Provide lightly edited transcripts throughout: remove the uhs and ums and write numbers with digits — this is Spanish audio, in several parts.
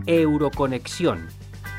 Euroconexión.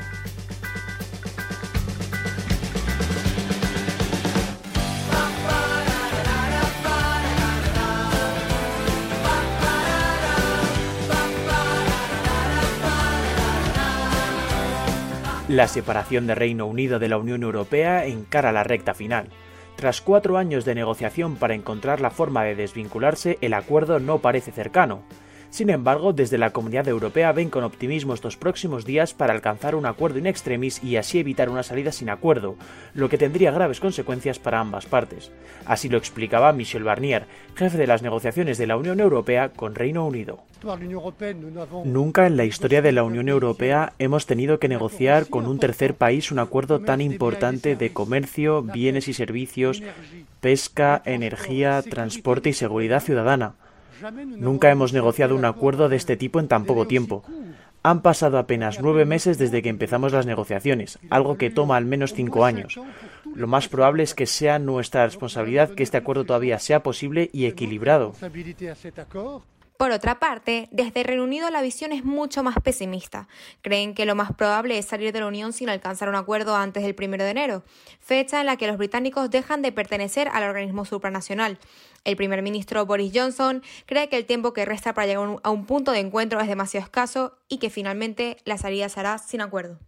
La separación de Reino Unido de la Unión Europea encara la recta final. Tras 4 años de negociación para encontrar la forma de desvincularse, el acuerdo no parece cercano. Sin embargo, desde la Comunidad Europea ven con optimismo estos próximos días para alcanzar un acuerdo in extremis y así evitar una salida sin acuerdo, lo que tendría graves consecuencias para ambas partes. Así lo explicaba Michel Barnier, jefe de las negociaciones de la Unión Europea con Reino Unido. Nunca en la historia de la Unión Europea hemos tenido que negociar con un tercer país un acuerdo tan importante de comercio, bienes y servicios, pesca, energía, transporte y seguridad ciudadana. Nunca hemos negociado un acuerdo de este tipo en tan poco tiempo. Han pasado apenas 9 meses desde que empezamos las negociaciones, algo que toma al menos 5 años. Lo más probable es que sea nuestra responsabilidad que este acuerdo todavía sea posible y equilibrado. Por otra parte, desde Reino Unido la visión es mucho más pesimista. Creen que lo más probable es salir de la Unión sin alcanzar un acuerdo antes del 1 de enero, fecha en la que los británicos dejan de pertenecer al organismo supranacional. El primer ministro Boris Johnson cree que el tiempo que resta para llegar a un punto de encuentro es demasiado escaso y que finalmente la salida se hará sin acuerdo.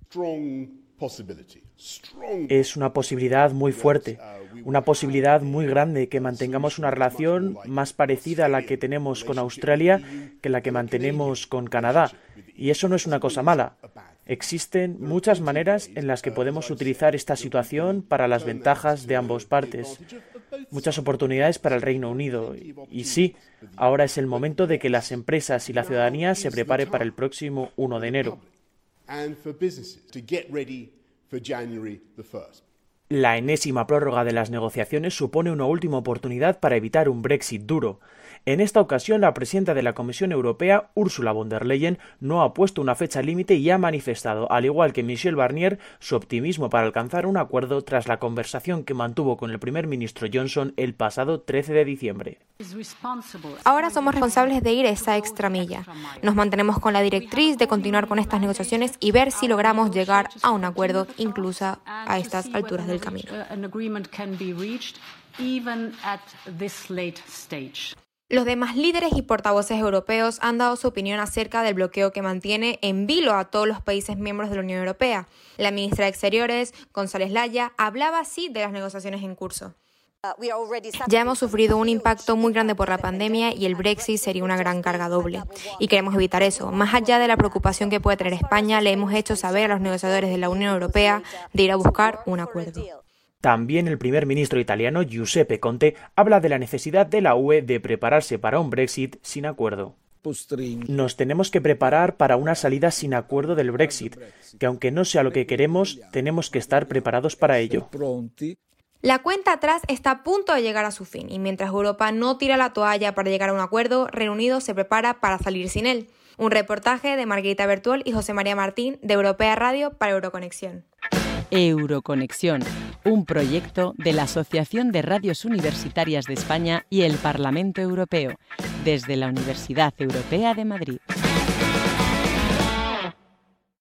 Es una posibilidad muy fuerte, una posibilidad muy grande que mantengamos una relación más parecida a la que tenemos con Australia que la que mantenemos con Canadá. Y eso no es una cosa mala. Existen muchas maneras en las que podemos utilizar esta situación para las ventajas de ambas partes. Muchas oportunidades para el Reino Unido. Y sí, ahora es el momento de que las empresas y la ciudadanía se preparen para el próximo 1 de enero. La enésima prórroga de las negociaciones supone una última oportunidad para evitar un Brexit duro. En esta ocasión, la presidenta de la Comisión Europea, Ursula von der Leyen, no ha puesto una fecha límite y ha manifestado, al igual que Michel Barnier, su optimismo para alcanzar un acuerdo tras la conversación que mantuvo con el primer ministro Johnson el pasado 13 de diciembre. Ahora somos responsables de ir esa extra milla. Nos mantenemos con la directriz de continuar con estas negociaciones y ver si logramos llegar a un acuerdo incluso a estas alturas del camino. Los demás líderes y portavoces europeos han dado su opinión acerca del bloqueo que mantiene en vilo a todos los países miembros de la Unión Europea. La ministra de Exteriores, González Laya, hablaba así de las negociaciones en curso. Ya hemos sufrido un impacto muy grande por la pandemia y el Brexit sería una gran carga doble. Y queremos evitar eso. Más allá de la preocupación que puede tener España, le hemos hecho saber a los negociadores de la Unión Europea de ir a buscar un acuerdo. También el primer ministro italiano Giuseppe Conte habla de la necesidad de la UE de prepararse para un Brexit sin acuerdo. Nos tenemos que preparar para una salida sin acuerdo del Brexit, que aunque no sea lo que queremos, tenemos que estar preparados para ello. La cuenta atrás está a punto de llegar a su fin y mientras Europa no tira la toalla para llegar a un acuerdo, Reino Unido se prepara para salir sin él. Un reportaje de Margarita Bertuol y José María Martín de Europea Radio para Euroconexión. Euroconexión, un proyecto de la Asociación de Radios Universitarias de España y el Parlamento Europeo, desde la Universidad Europea de Madrid.